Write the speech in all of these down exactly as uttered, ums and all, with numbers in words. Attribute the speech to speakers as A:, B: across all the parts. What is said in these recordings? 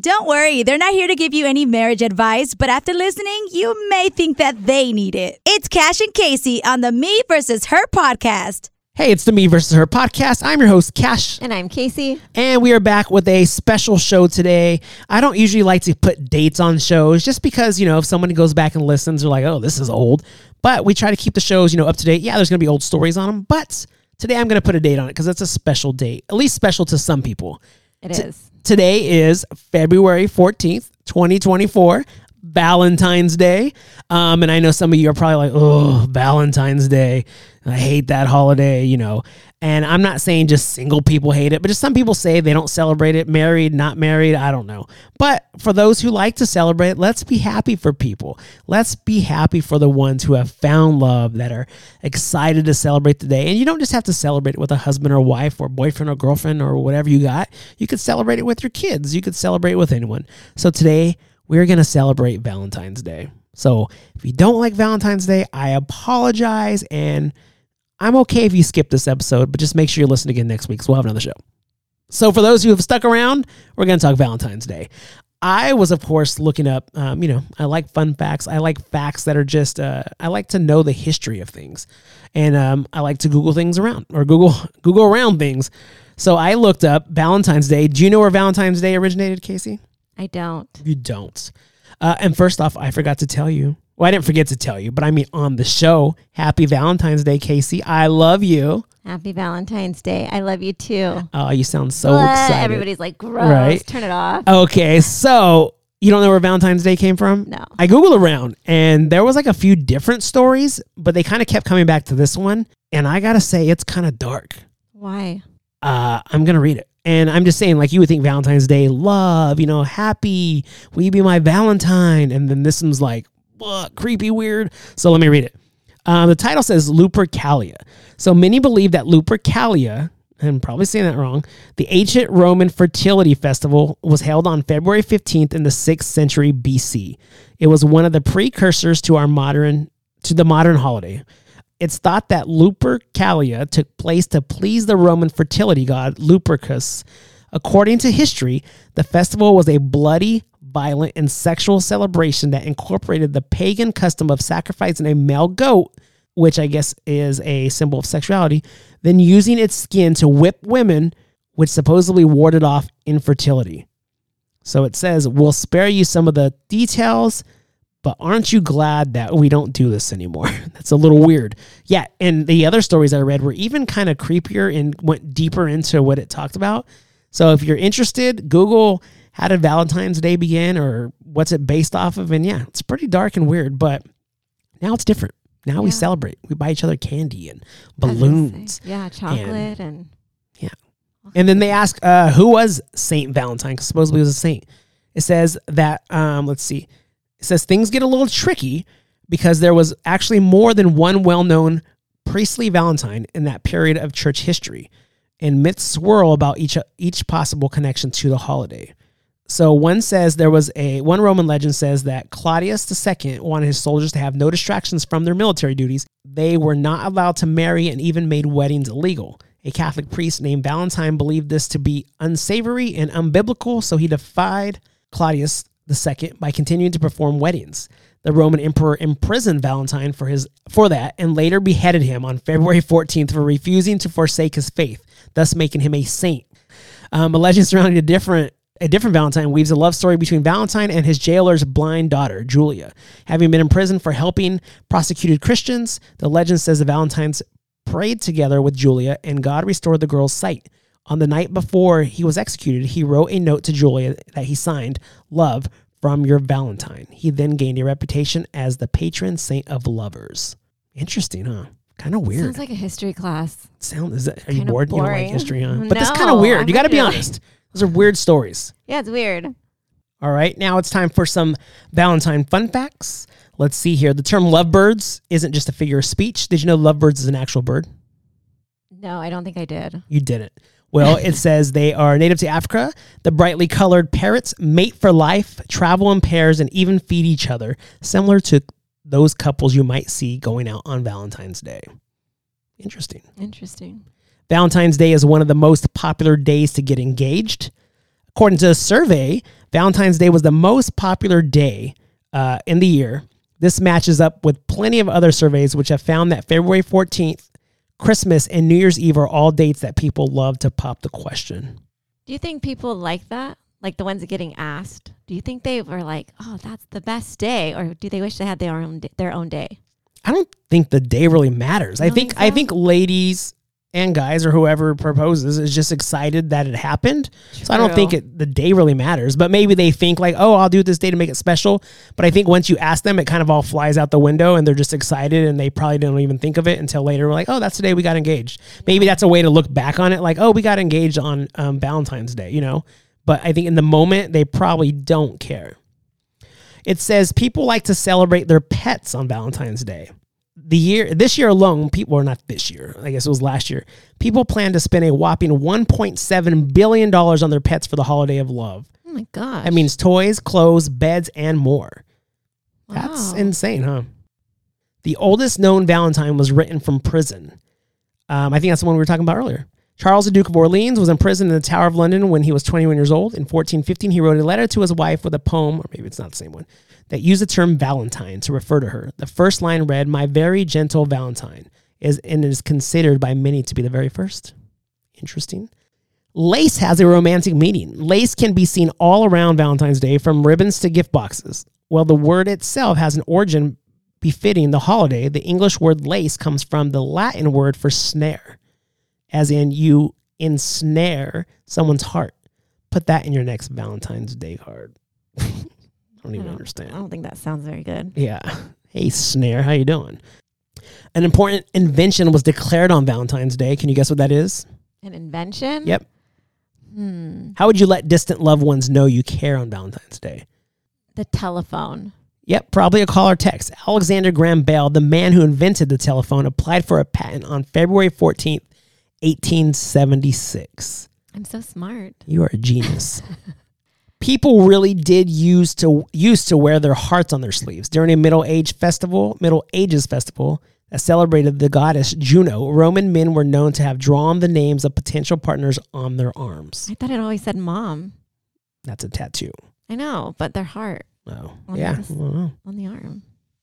A: don't worry. They're not here to give you any marriage advice, but after listening, you may think that they need it. It's Cash and Casey on the Me versus Her podcast.
B: Hey, it's the Me versus Her podcast. I'm your host, Cash.
C: And I'm Casey.
B: And we are back with a special show today. I don't usually like to put dates on shows just because, you know, if somebody goes back and listens, they're like, oh, this is old. But we try to keep the shows, you know, up to date. Yeah, there's going to be old stories on them. But today I'm going to put a date on it because it's a special date, at least special to some people.
C: It
B: T-
C: is.
B: Today is February fourteenth, twenty twenty-four, Valentine's Day. Um, and I know some of you are probably like, oh, Valentine's Day. I hate that holiday, you know. And I'm not saying just single people hate it, but just some people say they don't celebrate it. Married, not married, I don't know. But for those who like to celebrate, let's be happy for people. Let's be happy for the ones who have found love, that are excited to celebrate the day. And you don't just have to celebrate it with a husband or wife or boyfriend or girlfriend or whatever you got. You could celebrate it with your kids. You could celebrate it with anyone. So today, we're going to celebrate Valentine's Day. So if you don't like Valentine's Day, I apologize, and I'm okay if you skip this episode, but just make sure you listen again next week, because we'll have another show. So for those who have stuck around, we're going to talk Valentine's Day. I was, of course, looking up, um, you know, I like fun facts. I like facts that are just, uh, I like to know the history of things. And um, I like to Google things around, or Google Google around things. So I looked up Valentine's Day. Do you know where Valentine's Day originated, Casey?
C: I don't.
B: You don't. Uh, and first off, I forgot to tell you. Well, I didn't forget to tell you, but I mean on the show. Happy Valentine's Day, Casey. I love you.
C: Happy Valentine's Day. I love you too.
B: Oh, you sound so
C: Blah,
B: excited.
C: Everybody's like, gross.
B: Right?
C: Turn it off.
B: Okay, so you don't know where Valentine's Day came from?
C: No.
B: I Googled around, and there was like a few different stories, but they kind of kept coming back to this one. And I got to say, it's kind of dark.
C: Why?
B: Uh, I'm going to read it. And I'm just saying, like, you would think Valentine's Day, love, you know, happy, will you be my Valentine? And then this one's like, what, creepy, weird. So let me read it. Uh, the title says Lupercalia. So many believe that Lupercalia, I'm probably saying that wrong, the ancient Roman fertility festival was held on February fifteenth in the sixth century B C. It was one of the precursors to our modern, to the modern holiday. It's thought that Lupercalia took place to please the Roman fertility god Lupercus. According to history, the festival was a bloody, violent, and sexual celebration that incorporated the pagan custom of sacrificing a male goat, which I guess is a symbol of sexuality, then using its skin to whip women, which supposedly warded off infertility. So it says, we'll spare you some of the details, but aren't you glad that we don't do this anymore? That's a little weird. Yeah, and the other stories I read were even kind of creepier and went deeper into what it talked about. So if you're interested, Google how did Valentine's Day begin, or what's it based off of? And yeah, it's pretty dark and weird, but now it's different. Now yeah. we celebrate. We buy each other candy and balloons.
C: Yeah, chocolate and... and
B: yeah. And then they ask, uh, who was Saint Valentine? Because supposedly he was a saint. It says that, um, let's see. It says things get a little tricky because there was actually more than one well-known priestly Valentine in that period of church history, and myths swirl about each each possible connection to the holiday. So one says there was a one Roman legend says that Claudius the Second wanted his soldiers to have no distractions from their military duties. They were not allowed to marry and even made weddings illegal. A Catholic priest named Valentine believed this to be unsavory and unbiblical, so he defied Claudius the Second by continuing to perform weddings. The Roman emperor imprisoned Valentine for his for that and later beheaded him on February fourteenth for refusing to forsake his faith, thus making him a saint. Um, a legend surrounding a different a different Valentine weaves a love story between Valentine and his jailer's blind daughter, Julia. Having been imprisoned for helping prosecuted Christians, the legend says the Valentines prayed together with Julia and God restored the girl's sight. On the night before he was executed, he wrote a note to Julia that he signed, "Love from your Valentine." He then gained a reputation as the patron saint of lovers. Interesting, huh? Kind of weird.
C: Sounds like a history class.
B: Sound is that? Are you bored?
C: Boring.
B: You don't like history, huh?
C: No,
B: But that's kind of weird.
C: I'm
B: You got to be
C: really-
B: honest. Those are weird stories.
C: Yeah, it's weird.
B: All right, now it's time for some Valentine fun facts. Let's see here. The term lovebirds isn't just a figure of speech. Did you know lovebirds is an actual bird?
C: No, I don't think I did.
B: You didn't. Well, it says they are native to Africa. The brightly colored parrots mate for life, travel in pairs, and even feed each other, similar to those couples you might see going out on Valentine's Day. Interesting.
C: Interesting.
B: Valentine's Day is one of the most popular days to get engaged. According to a survey, Valentine's Day was the most popular day uh, in the year. This matches up with plenty of other surveys which have found that February fourteenth, Christmas, and New Year's Eve are all dates that people love to pop the question.
C: Do you think people like that? Like the ones that getting asked? Do you think they were like, oh, that's the best day? Or do they wish they had their own their own day?
B: I don't think the day really matters.
C: You
B: I
C: don't
B: think
C: think so?
B: I think ladies and guys or whoever proposes is just excited that it happened. So I don't
C: True.
B: think it, the day really matters. But maybe they think like, oh, I'll do it this day to make it special. But I think once you ask them, it kind of all flies out the window and they're just excited and they probably don't even think of it until later. We're like, oh, that's the day we got engaged. Maybe that's a way to look back on it. Like, oh, we got engaged on um, Valentine's Day, you know. But I think in the moment, they probably don't care. It says people like to celebrate their pets on Valentine's Day. The year this year alone, people or not this year, I guess it was last year. People plan to spend a whopping one point seven billion dollars on their pets for the holiday of love.
C: Oh my gosh.
B: That means toys, clothes, beds, and more. That's
C: Wow.
B: insane, huh? The oldest known Valentine was written from prison. Um, I think that's the one we were talking about earlier. Charles, the Duke of Orleans, was in prison in the Tower of London when he was twenty-one years old. In fourteen fifteen, he wrote a letter to his wife with a poem, or maybe it's not the same one, that used the term Valentine to refer to her. The first line read, "My very gentle Valentine," is and is considered by many to be the very first. Interesting. Lace has a romantic meaning. Lace can be seen all around Valentine's Day, from ribbons to gift boxes. While the word itself has an origin befitting the holiday, the English word lace comes from the Latin word for snare, as in you ensnare someone's heart. Put that in your next Valentine's Day card. I don't even
C: I don't-
B: understand.
C: I don't think that sounds very good.
B: Yeah. Hey, Snare, how you doing? An important invention was declared on Valentine's Day. Can you guess what that is?
C: An invention?
B: Yep.
C: Hmm.
B: How would you let distant loved ones know you care on Valentine's Day?
C: The telephone.
B: Yep, probably a call or text. Alexander Graham Bell, the man who invented the telephone, applied for a patent on February fourteenth, eighteen seventy-six.
C: I'm so smart.
B: You are a genius. People really did use to used to wear their hearts on their sleeves. During a Middle Age festival, Middle Ages festival that celebrated the goddess Juno, Roman men were known to have drawn the names of potential partners on their arms.
C: I thought it always said mom.
B: That's a tattoo.
C: I know, but their heart
B: Oh,
C: On
B: yeah.
C: this-
B: I don't know.
C: on the arm.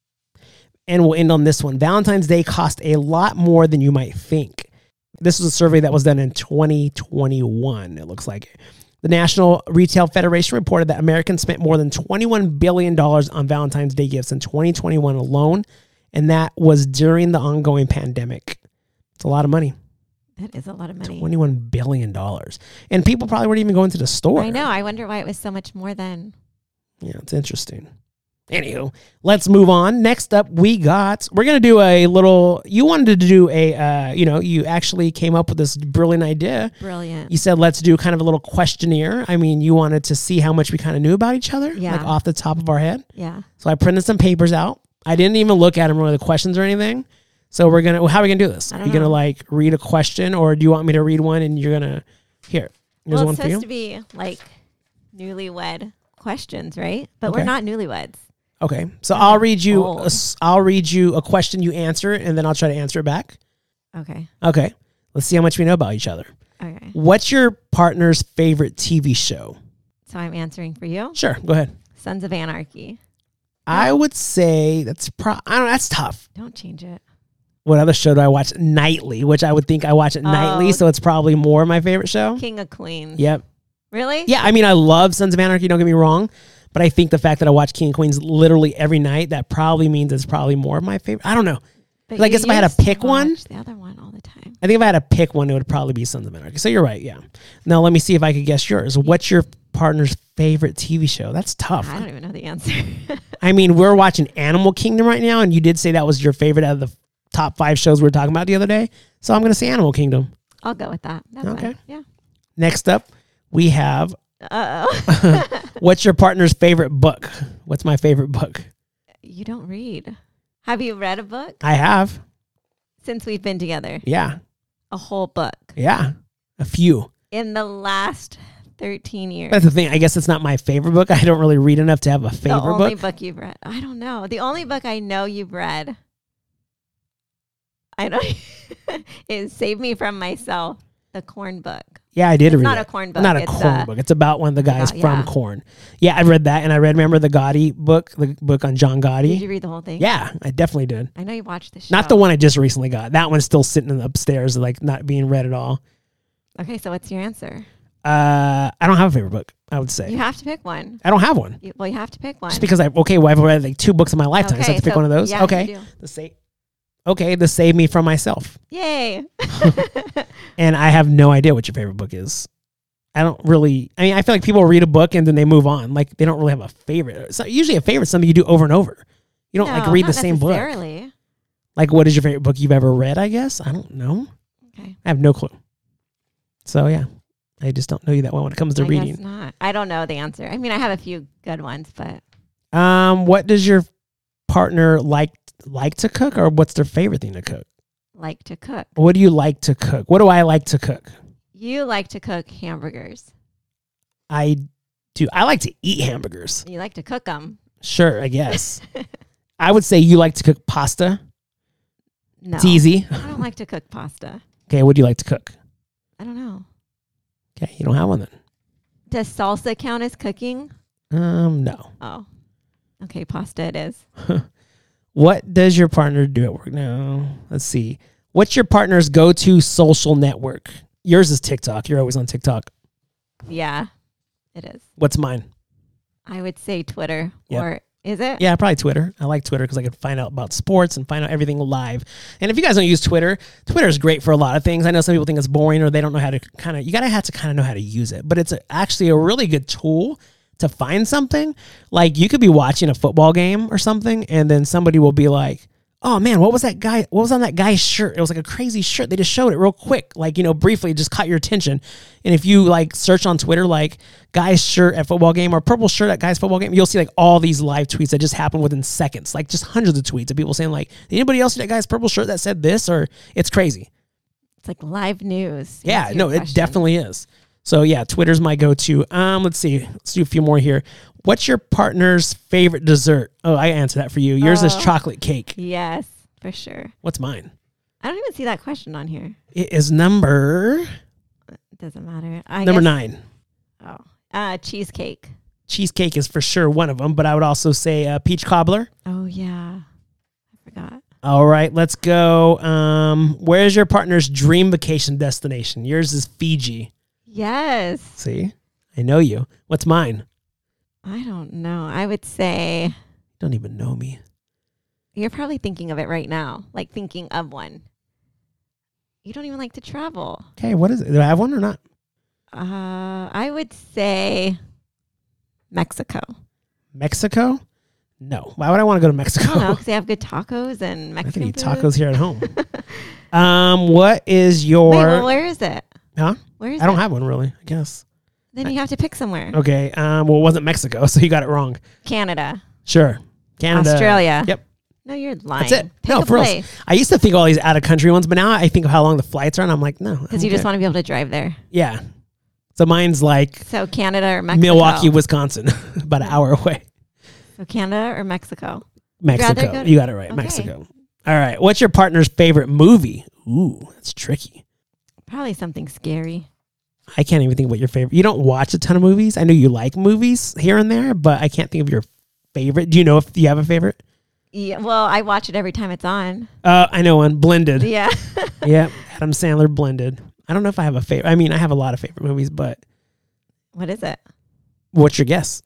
B: And we'll end on this one. Valentine's Day cost a lot more than you might think. This was a survey that was done in twenty twenty-one, it looks like. The National Retail Federation reported that Americans spent more than twenty-one billion dollars on Valentine's Day gifts in twenty twenty-one alone, and that was during the ongoing pandemic. It's a lot of money.
C: That is a lot of money.
B: twenty-one billion dollars. And people probably weren't even going to the store.
C: I know. I wonder why it was so much more than.
B: Yeah, it's interesting. Anywho, let's move on. Next up, we got, we're going to do a little, you wanted to do a, uh, you know, you actually came up with this brilliant idea.
C: Brilliant.
B: You said, let's do kind of a little questionnaire. I mean, you wanted to see how much we kind of knew about each other,
C: Yeah.
B: like off the top of our head.
C: Yeah.
B: So I printed some papers out. I didn't even look at them really, the questions or anything. So we're going to, how are we going to do this?
C: I
B: Are
C: don't
B: you going to
C: know.
B: like read a question, or do you want me to read one and you're going to, here, here's
C: Well,
B: one
C: it's
B: for you.
C: supposed to be like newlywed questions, right? But
B: Okay.
C: we're not newlyweds.
B: Okay, so I'll read you. A,
C: old.
B: s- I'll read you a question. You answer, and then I'll try to answer it back.
C: Okay.
B: Okay, let's see how much we know about each other.
C: Okay.
B: What's your partner's favorite T V show?
C: So I'm answering for you.
B: Sure, go ahead.
C: Sons of Anarchy.
B: I would say that's pro. I don't know. That's tough.
C: Don't change it.
B: What other show do I watch nightly? Which I would think I watch it nightly,
C: Oh.
B: so it's probably more my favorite show.
C: King of Queens.
B: Yep.
C: Really?
B: Yeah, I mean, I love Sons of Anarchy. Don't get me wrong, but I think the fact that I watch King of Queens literally every night, that probably means it's probably more of my favorite. I don't know.
C: But
B: I
C: you
B: guess if I had to
C: used
B: pick one-
C: watch the other one all the time.
B: I think if I had to pick one, it would probably be Sons of Anarchy. So you're right, yeah. Now let me see if I could guess yours. What's your partner's favorite T V show? That's tough.
C: I don't even know the answer.
B: I mean, we're watching Animal Kingdom right now, and you did say that was your favorite out of the top five shows we were talking about the other day. So I'm going to say Animal Kingdom.
C: I'll go with that. That's
B: Okay.
C: fine. Yeah.
B: Next up, we have,
C: Uh oh.
B: what's your partner's favorite book? What's my favorite book?
C: You don't read. Have you read a book
B: I have.
C: since we've been together?
B: Yeah.
C: A whole book
B: Yeah. A few.
C: in the last thirteen years.
B: That's the thing. I guess it's not my favorite book. I don't really read enough to have a
C: the
B: favorite
C: only
B: book.
C: book you've read. I don't know. The only book I know you've read, I don't, is Save Me From Myself, the corn book.
B: Yeah, I did
C: It's
B: read
C: not
B: it.
C: a corn book.
B: Not a
C: it's
B: corn
C: a,
B: book. It's about one of the guys
C: about-
B: from
C: yeah.
B: Corn. Yeah, I read that, and I read. Remember the Gotti book, the book on John
C: Did
B: Gotti.
C: you read the whole thing?
B: Yeah, I definitely did.
C: I know you watched the show.
B: Not the one I just recently got. That one's still sitting in the upstairs, like not being read at all.
C: Okay, so what's your answer?
B: Uh, I don't have a favorite book. I would say
C: You have to pick one.
B: I don't have one.
C: You, well, you have to pick one.
B: Just because I okay, well I've read like two books in my lifetime, so I
C: Okay,
B: have to pick
C: so-
B: one of those.
C: yeah, you
B: okay,
C: do.
B: the save. Okay, the save me from myself,
C: Yay.
B: and I have no idea what your favorite book is. I don't really. I mean, I feel like people read a book and then they move on. Like they don't really have a favorite. So usually a favorite is something you do over and over. You don't like
C: No,
B: read
C: not
B: the same book.
C: necessarily.
B: Like, what is your favorite book you've ever read? I guess I don't know.
C: Okay.
B: I have no clue. So yeah, I just don't know you that well when it comes to
C: I
B: reading.
C: guess not. I don't know the answer. I mean, I have a few good ones, but
B: Um, what does your partner like like to cook, or what's their favorite thing to cook?
C: like to cook.
B: What do you like to cook? What do I like to cook?
C: You like to cook hamburgers.
B: I do. I like to eat hamburgers.
C: You like to cook them.
B: Sure, I guess. I would say you like to cook pasta.
C: No.
B: It's easy.
C: I don't like to cook pasta.
B: Okay, what do you like to cook?
C: I don't know.
B: Okay, you don't have one then.
C: Does salsa count as cooking?
B: Um, no.
C: Oh. Okay, pasta it is.
B: What does your partner do at work? No. Let's see. What's your partner's go-to social network? Yours is TikTok. You're always on TikTok.
C: Yeah, it is.
B: What's mine?
C: I would say Twitter.
B: Yep.
C: Or is it?
B: Yeah, probably Twitter. I like Twitter because I can find out about sports and find out everything live. And if you guys don't use Twitter, Twitter is great for a lot of things. I know some people think it's boring or they don't know how to kind of, you got to have to kind of know how to use it. But it's a, actually a really good tool to find something. Like you could be watching a football game or something and then somebody will be like, oh man, what was that guy? What was on that guy's shirt? It was like a crazy shirt. They just showed it real quick, like, you know, briefly, just caught your attention. And if you like search on Twitter, like guy's shirt at football game or purple shirt at guy's football game, you'll see like all these live tweets that just happen within seconds, like just hundreds of tweets of people saying like, did anybody else see that guy's purple shirt that said this? Or it's crazy.
C: It's like live news. to
B: Yeah,
C: answer
B: no,
C: your
B: it
C: question.
B: definitely is. So yeah, Twitter's my go-to. Um, let's see. Let's do a few more here. What's your partner's favorite dessert? Oh, I answered that for you. Yours is
C: Oh.
B: chocolate cake.
C: Yes, for sure.
B: What's mine?
C: I don't even see that question on here.
B: It is number
C: It doesn't matter. I
B: number
C: guess-
B: nine.
C: Oh, uh, cheesecake.
B: Cheesecake is for sure one of them, but I would also say uh, peach cobbler.
C: Oh yeah, I forgot.
B: All right, let's go. Um, where's your partner's dream vacation destination? Yours is Fiji.
C: Yes.
B: See, I know you. What's mine?
C: I don't know. I would say
B: Don't even know me.
C: you're probably thinking of it right now, like thinking of one. You don't even like to travel.
B: Okay, what is it? Do I have one or not?
C: Uh, I would say Mexico.
B: Mexico? No. Why would I want to go to Mexico?
C: I don't know, because they have good tacos and
B: I
C: Mexican
B: can eat
C: food.
B: tacos here at home. um, what is your?
C: Wait, well, where is it?
B: Huh?
C: Where is
B: I don't
C: it?
B: have one really. I guess.
C: Then you have to pick somewhere.
B: Okay. Um. Well, it wasn't Mexico, so you got it wrong.
C: Canada,
B: Sure. Canada.
C: Australia.
B: Yep.
C: No, you're lying.
B: That's it.
C: Pick
B: No,
C: a
B: for real.
C: place
B: I used to think all these out of country ones, but now I think of how long the flights are, and I'm like, no.
C: because you just want to be able to drive there.
B: Yeah. So mine's like
C: So Canada or Mexico?
B: Milwaukee, Wisconsin, about an hour away.
C: So Canada or Mexico?
B: Mexico.
C: rather go to-
B: You got it right.
C: Okay.
B: Mexico. All right. What's your partner's favorite movie? Ooh, that's tricky.
C: Probably something scary.
B: I can't even think what your favorite. You don't watch a ton of movies. I know you like movies here and there, but I can't think of your favorite. Do you know if you have a favorite?
C: Yeah. Well, I watch it every time it's on.
B: Uh, I know one. Blended.
C: Yeah.
B: Yep. Adam Sandler, Blended. I don't know if I have a favorite. I mean, I have a lot of favorite movies, but
C: What is it?
B: what's your guess?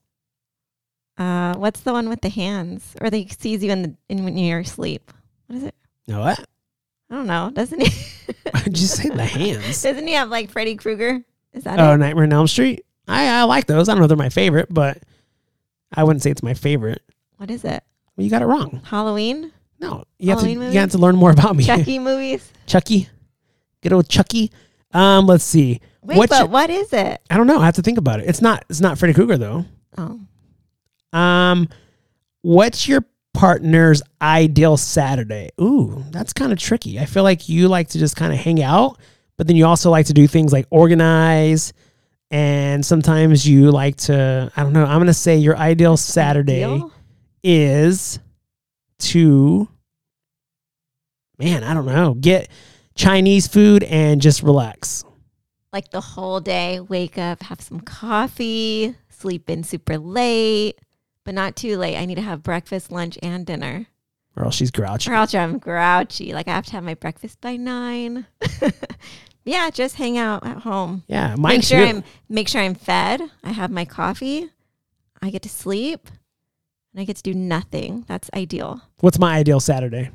C: Uh, what's the one with the hands, or they sees you in the in when you're asleep? What is it?
B: No, what?
C: I don't know. Doesn't he?
B: Did you say the hands?
C: Doesn't he have like Freddy Krueger? Is that
B: Oh,
C: it?
B: Nightmare on Elm Street. I, I like those. I don't know if they're my favorite, but I wouldn't say it's my favorite.
C: What is it?
B: Well, you got it wrong.
C: Halloween?
B: No, you have to.
C: Halloween
B: You have to learn more about me.
C: Chucky movies?
B: Chucky, good old Chucky. Um, let's see.
C: Wait,
B: What's
C: but
B: your-
C: what is it?
B: I don't know. I have to think about it. It's not. It's not Freddy Krueger though.
C: Oh,
B: Um, what's your partner's ideal Saturday? Ooh, that's kind of tricky. I feel like you like to just kind of hang out, but then you also like to do things like organize, and sometimes you like to. I don't know. I'm gonna say your ideal Saturday
C: Deal?
B: is to. Man, I don't know. Get Chinese food and just relax.
C: like the whole day, wake up, have some coffee, sleep in super late, but not too late. I need to have breakfast, lunch, and dinner.
B: Or else she's grouchy.
C: Or else I'm grouchy. Like I have to have my breakfast by nine. Yeah, just hang out at home.
B: Yeah, mine
C: make sure
B: too.
C: I'm make sure I'm fed. I have my coffee. I get to sleep, and I get to do nothing. That's ideal.
B: What's my ideal Saturday?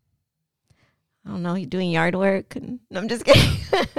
C: I don't know. You're doing yard work, and no, I'm just kidding.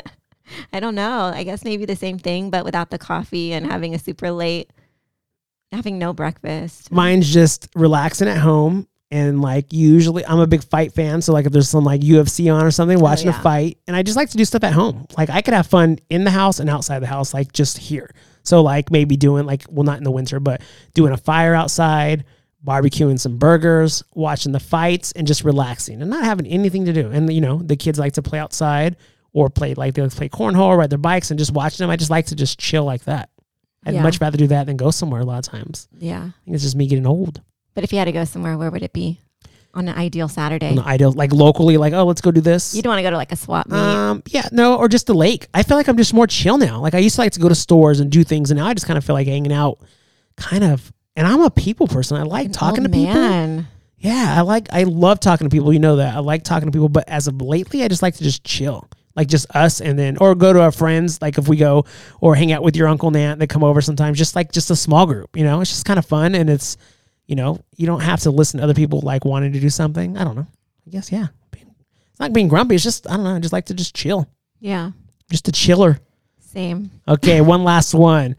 C: I don't know. I guess maybe the same thing, but without the coffee and having a super late, having no breakfast.
B: Mine's just relaxing at home. And like usually I'm a big fight fan. So like if there's some like U F C on or something, watching
C: oh, yeah.
B: a fight. And I just like to do stuff at home. Like I could have fun in the house and outside the house, like just here. So like maybe doing like, well, not in the winter, but doing a fire outside, barbecuing some burgers, watching the fights and just relaxing and not having anything to do. And you know, the kids like to play outside or play like they like to play cornhole, ride their bikes and just watching them. I just like to just chill like that. I'd
C: Yeah.
B: much rather do that than go somewhere a lot of times.
C: Yeah.
B: I think it's just me getting old.
C: But if you had to go somewhere, where would it be on an ideal Saturday?
B: On the ideal, like locally, like, oh, let's go do this.
C: You don't want to go to like a swap meet.
B: Um, yeah, no, or just the lake. I feel like I'm just more chill now. Like I used to like to go to stores and do things, and now I just kind of feel like hanging out, kind of. And I'm a people person. I like
C: An
B: talking to
C: old
B: people.
C: man.
B: Yeah, I like, I love talking to people. You know that I like talking to people. But as of lately, I just like to just chill, like just us, and then or go to our friends. Like if we go or hang out with your uncle and aunt, they come over sometimes. Just like just a small group. You know, it's just kind of fun, and it's. You know, you don't have to listen to other people like wanting to do something. I don't know. I guess, yeah. It's not being grumpy. It's just, I don't know. I just like to just chill.
C: Yeah.
B: Just a chiller.
C: Same.
B: Okay, one last one.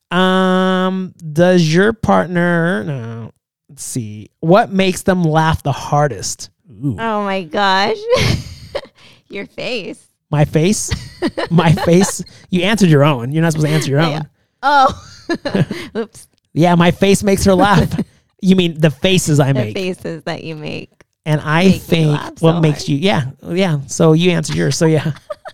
B: Um, does your partner, no, let's see. What makes them laugh the hardest? Ooh.
C: Oh my gosh. Your face.
B: My face? My face? You answered your own. You're not supposed to answer your own.
C: Yeah. Oh. Oops.
B: Yeah, my face makes her laugh. You mean the faces I
C: The
B: make.
C: faces that you make.
B: And I
C: Make me
B: think
C: laugh
B: what
C: so
B: makes
C: hard.
B: you, yeah, yeah. So you answered yours. So yeah.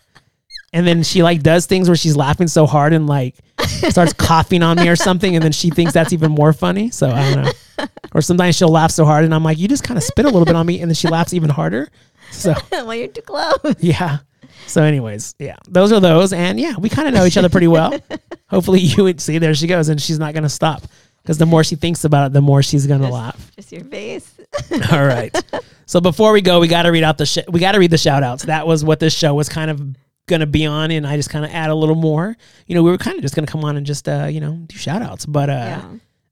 B: And then she like does things where she's laughing so hard and like starts coughing on me or something. And then she thinks that's even more funny. So I don't know. Or sometimes she'll laugh so hard and I'm like, you just kind of spit a little bit on me. And then she laughs even harder. So
C: Well, you're too close.
B: yeah. So anyways, yeah, those are those. And yeah, we kind of know each other pretty well. Hopefully you would see, there she goes. And she's not going to stop. Because the more she thinks about it, the more she's gonna
C: Just-
B: laugh.
C: Just your face.
B: All right. So before we go, we got to read out the sh- we got to read the shout outs. That was what this show was kind of gonna be on, and I just kind of add a little more. You know, we were kind of just gonna come on and just uh, you know, do shout outs, but uh,
C: Yeah.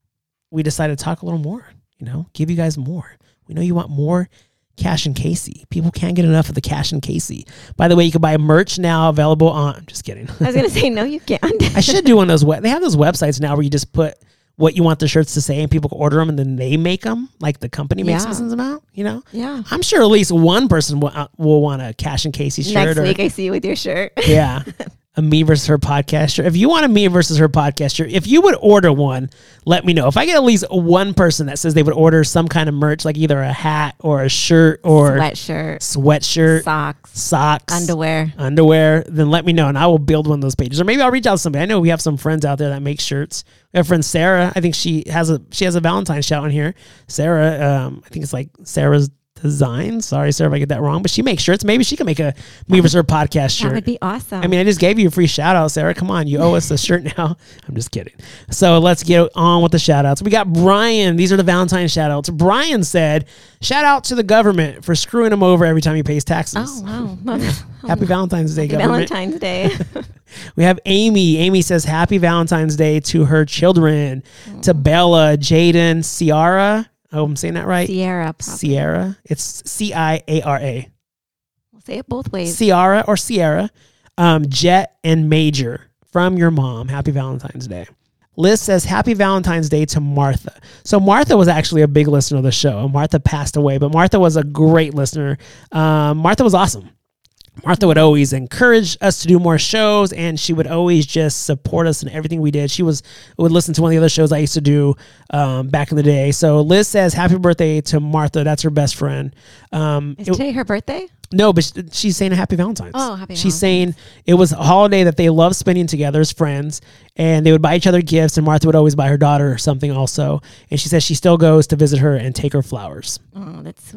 B: we decided to talk a little more. You know, give you guys more. We know you want more. Cash and Casey. People can't get enough of the Cash and Casey. By the way, you can buy merch now available on. I'm just kidding.
C: I was gonna say no, you can't.
B: I should do one of those. We- they have those websites now where you just put what you want the shirts to say and people can order them and then they make them, like the company makes
C: Yeah.
B: them out, you know?
C: Yeah.
B: I'm sure at least one person will, uh, will want a Cash and Casey shirt.
C: Next
B: or,
C: week I see you with your shirt.
B: yeah. A Me versus Her podcast shirt. If you want a Me versus Her podcast shirt, if you would order one, let me know. If I get at least one person that says they would order some kind of merch, like either a hat or a shirt or
C: Sweatshirt,
B: sweatshirt,
C: socks,
B: socks,
C: underwear.
B: underwear, then let me know and I will build one of those pages. Or maybe I'll reach out to somebody. I know we have some friends out there that make shirts. We have friend Sarah. I think she has a she has a Valentine's shout on here. Sarah, um, I think it's like Sarah's Design. Sorry, Sarah, if I get that wrong. But she makes shirts. Maybe she can make a Me versus Her podcast shirt.
C: That would be awesome.
B: I mean, I just gave you a free shout out, Sarah. Come on, you owe us a shirt now. I'm just kidding. So let's get on with the shout outs. We got Brian. These are the Valentine's shout outs. Brian said, shout out to the government for screwing him over every time he pays taxes.
C: oh wow.
B: Happy Valentine's Day,
C: Happy
B: government.
C: Valentine's Day.
B: We have Amy. Amy says, happy Valentine's Day to her children, to Bella, Jaden, Ciara. Oh, I'm saying that right?
C: Sierra. Probably.
B: Sierra. It's C I A R A.
C: We'll say it both ways.
B: Ciara or Sierra, um, Jet, and Major from your mom. Happy Valentine's Day. Liz says, happy Valentine's Day to Martha. So Martha was actually a big listener of the show. Martha passed away, but Martha was a great listener. Um, Martha was awesome. Martha would always encourage us to do more shows, and she would always just support us in everything we did. She was would listen to one of the other shows I used to do um, back in the day. So Liz says, happy birthday to Martha. That's her best friend. Um,
C: Is
B: it-
C: today her birthday?
B: no, but sh- she's saying a happy Valentine's.
C: Oh, happy
B: She's
C: Valentine's.
B: saying it was a holiday that they love spending together as friends, and they would buy each other gifts, and Martha would always buy her daughter something also. And she says she still goes to visit her and take her flowers.
C: Oh, that's sweet.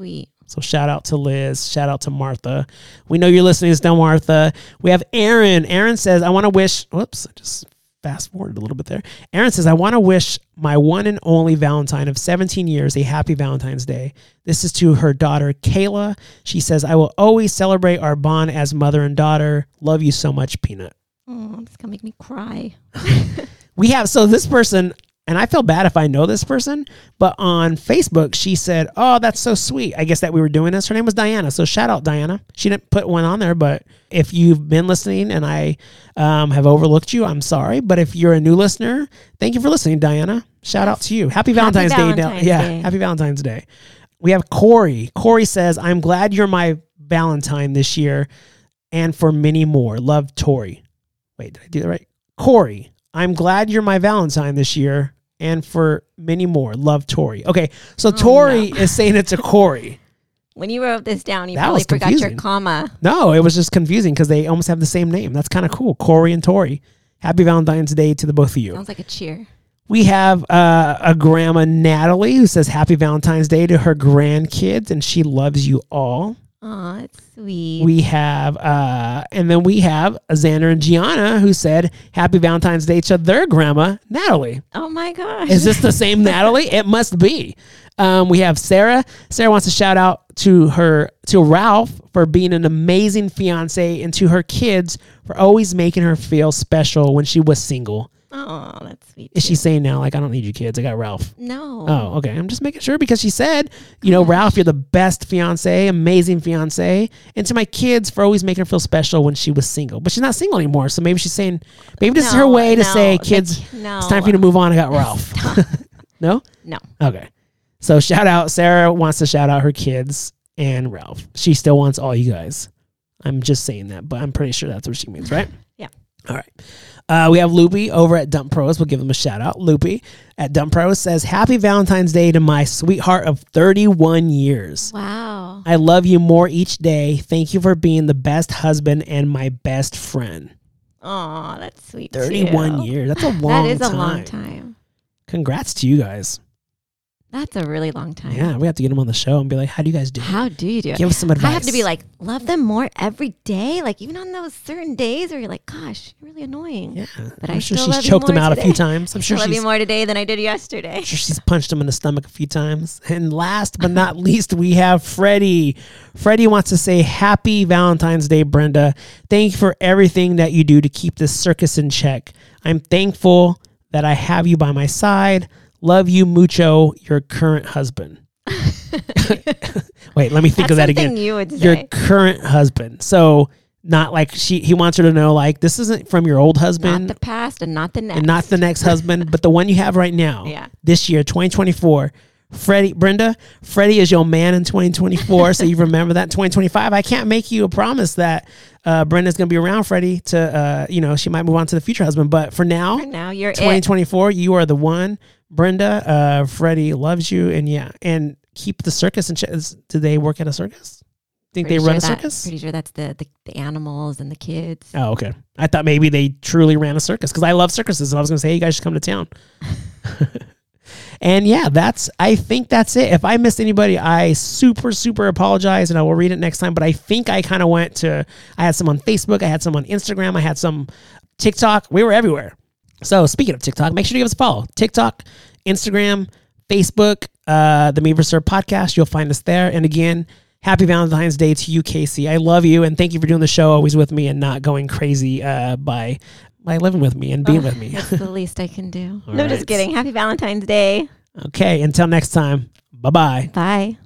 B: So shout out to Liz. Shout out to Martha. We know you're listening to Martha. We have Aaron. Aaron says, I want to wish, whoops, I just fast forwarded a little bit there. Aaron says, I want to wish my one and only Valentine of seventeen years a happy Valentine's Day. This is to her daughter, Kayla. She says, I will always celebrate our bond as mother and daughter. Love you so much, Peanut.
C: Oh, it's going to make me cry.
B: We have, so this person, and I feel bad if I know this person, but on Facebook, she said, oh, that's so sweet. I guess that we were doing this. Her name was Diana. So shout out, Diana. She didn't put one on there, but if you've been listening and I um, have overlooked you, I'm sorry. But if you're a new listener, thank you for listening, Diana. Shout out to you. Happy Valentine's,
C: Happy
B: Day.
C: Valentine's
B: Yeah,
C: Day.
B: happy Valentine's Day. We have Corey. Corey says, I'm glad you're my Valentine this year and for many more. Love, Tori. Wait, did I do that right? Corey, I'm glad you're my Valentine this year and for many more. Love, Tori. Okay, so
C: Oh,
B: Tori
C: no.
B: is saying it to Corey.
C: When you wrote this down, you
B: That
C: probably
B: was
C: forgot
B: confusing.
C: your comma.
B: No, it was just confusing because they almost have the same name. That's kind of cool. Corey and Tori. Happy Valentine's Day to the both of you.
C: Sounds like a cheer.
B: We have uh, a grandma, Natalie, who says happy Valentine's Day to her grandkids, and she loves you all.
C: Oh, that's sweet.
B: We have, uh, and then we have Xander and Gianna, who said happy Valentine's Day to their grandma, Natalie.
C: oh my gosh.
B: Is this the same Natalie? It must be. Um, we have Sarah. Sarah wants to shout out to her, to Ralph for being an amazing fiance and to her kids for always making her feel special when she was single.
C: Oh, that's sweet.
B: Is
C: too.
B: she saying now, like, I don't need you kids, I got Ralph?
C: No.
B: Oh, okay. I'm just making sure because she said, you know, Ralph, you're the best fiance, amazing fiance. And to my kids for always making her feel special when she was single. But she's not single anymore. So maybe she's saying, maybe this is her
C: No,
B: way to
C: no,
B: say,
C: the
B: kids,
C: ki- no.
B: it's time for you to move on. I got Ralph. No?
C: No.
B: Okay. So shout out, Sarah wants to shout out her kids and Ralph. She still wants all you guys. I'm just saying that, but I'm pretty sure that's what she means, right?
C: Yeah.
B: All right. Uh, we have Loopy over at Dump Pros. We'll give them a shout out. Loopy at Dump Pros says, happy Valentine's Day to my sweetheart of thirty-one years.
C: Wow.
B: I love you more each day. Thank you for being the best husband and my best friend.
C: Oh, that's sweet.
B: thirty-one
C: too.
B: years. That's a long
C: That is a
B: time.
C: long time.
B: Congrats to you guys.
C: That's a really long time.
B: Yeah, we have to get them on the show and be like, how do you guys do it?
C: How do you do it?
B: Give us some advice.
C: I have to be like, love them more every day. Like, even on those certain days where you're like, gosh, you're really annoying.
B: Yeah,
C: But
B: I'm
C: I
B: sure
C: still
B: she's
C: love you
B: choked him
C: more
B: out a few
C: today.
B: times. I'm sure
C: I love
B: she's
C: you more today than I did yesterday.
B: I'm sure she's punched him in the stomach a few times. And last but not least, we have Freddie. Freddie wants to say happy Valentine's Day, Brenda. Thank you for everything that you do to keep this circus in check. I'm thankful that I have you by my side. Love you mucho, your current husband. Wait, let me think
C: That's
B: of that
C: something
B: again.
C: you would
B: Your
C: say.
B: current husband. So not like she he wants her to know like this isn't from your old husband.
C: Not the past and not the next.
B: And not the next husband, but the one you have right now.
C: Yeah.
B: This year, twenty twenty-four. Freddie, Brenda, Freddie is your man in twenty twenty-four. So you remember that in twenty twenty-five. I can't make you a promise that uh, Brenda's going to be around, Freddie, to, uh, you know, she might move on to the future husband. But for now,
C: For now, you're
B: twenty
C: it.
B: twenty-four, you are the one. Brenda, uh, Freddie loves you. And yeah, and keep the circus. And ch- do they work at a circus? Think
C: Pretty
B: they run
C: sure
B: a
C: that-
B: circus?
C: Pretty sure that's the, the, the animals and the kids.
B: Oh, okay. I thought maybe they truly ran a circus because I love circuses. And I was going to say, hey, you guys should come to town. And yeah, that's, I think that's it. If I missed anybody, I super, super apologize and I will read it next time. But I think I kind of went to, I had some on Facebook. I had some on Instagram. I had some TikTok. We were everywhere. So speaking of TikTok, make sure to give us a follow. TikTok, Instagram, Facebook, uh, the Me versus. Her podcast. You'll find us there. And again, happy Valentine's Day to you, Casey. I love you. And thank you for doing the show always with me and not going crazy uh, by by living with me and being with me.
C: It's the least I can do.
B: All
C: No,
B: right.
C: just kidding. Happy Valentine's Day.
B: Okay, until next time. Bye-bye.
C: Bye.